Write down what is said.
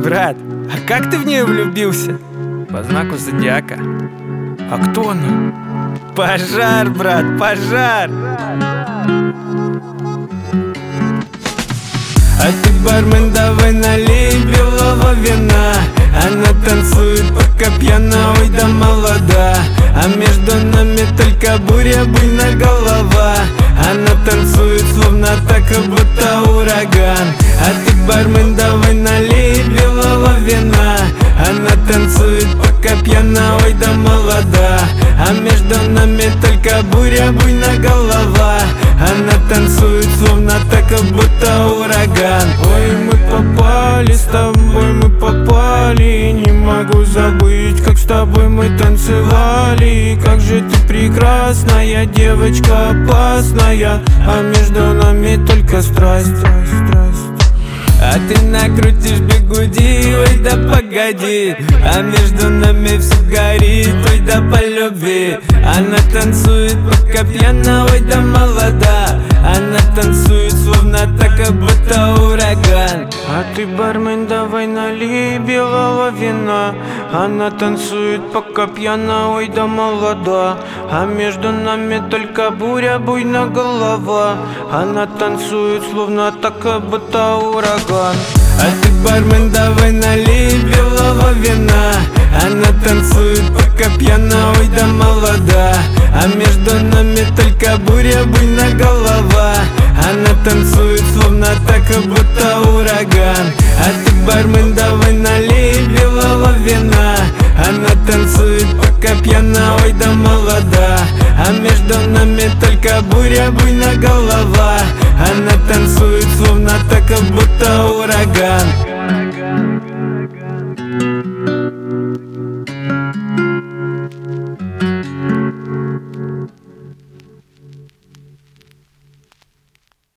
Брат, а как ты в нее влюбился? По знаку зодиака. А кто она? Пожар, брат, пожар! А ты, бармен, давай налей белого вина. Она танцует, пока пьяна, ой да молода. А между нами только буря, буйная голова. Она танцует, словно так, как будто ураган. А ты, бармен, давай налей белого вина. Она танцует, пока пьяна, ой да молода. А между нами только буря, буйная голова. Она танцует, словно так, как будто ураган. Ой, мы попали с тобой, мы попали. Не могу забыть, как с тобой мы танцевали. Как же ты прекрасная, девочка опасная. А между нами только страсть. А ты накрутишь бигуди, ой да погоди. А между нами все горит, ой да по любви. Она танцует, пока пьяна, ой да молода. Она танцует, словно так, как будто ураган. А ты, бармен, давай налей белого вина. Она танцует, пока пьяна, ой да молода. А между нами только буря, буйная голова. Она танцует, словно так, как будто ураган. А ты, бармен, давай налей белого вина. Она танцует, пока пьяна, ой да молода. А между нами только буря, буйная голова. Она танцует, словно так, как будто ураган. А ты, бармен, давай налей белого вина. Она танцует, пока пьяна, ой да молода. А между нами только буря, буйная голова. Она танцует, словно так, как будто ураган.